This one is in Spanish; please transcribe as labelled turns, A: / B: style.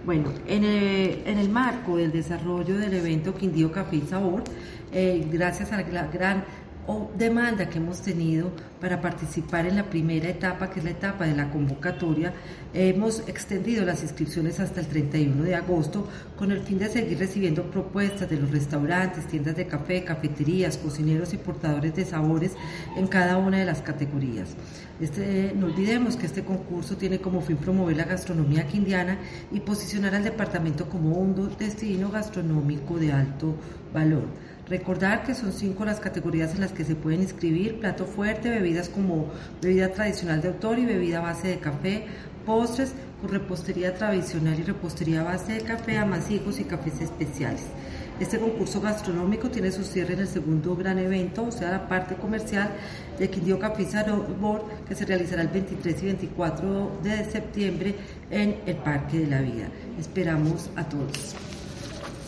A: Bueno, en el marco del desarrollo del evento Quindío Café y Sabor, gracias a la gran demanda que hemos tenido para participar en la primera etapa, que es la etapa de la convocatoria, hemos extendido las inscripciones hasta el 31 de agosto con el fin de seguir recibiendo propuestas de los restaurantes, tiendas de café, cafeterías, cocineros y portadores de sabores en cada una de las categorías. No olvidemos que este concurso tiene como fin promover la gastronomía quindiana y posicionar al departamento como un destino gastronómico de alto valor. Recordar que son 5 las categorías en las que se pueden inscribir: plato fuerte, bebidas como bebida tradicional de autor y bebida a base de café, postres con repostería tradicional y repostería a base de café, amasijos y cafés especiales. Este concurso gastronómico tiene su cierre en el segundo gran evento, o sea, la parte comercial de Quindío Café y Sabor, que se realizará el 23 y 24 de septiembre en el Parque de la Vida. Esperamos a todos.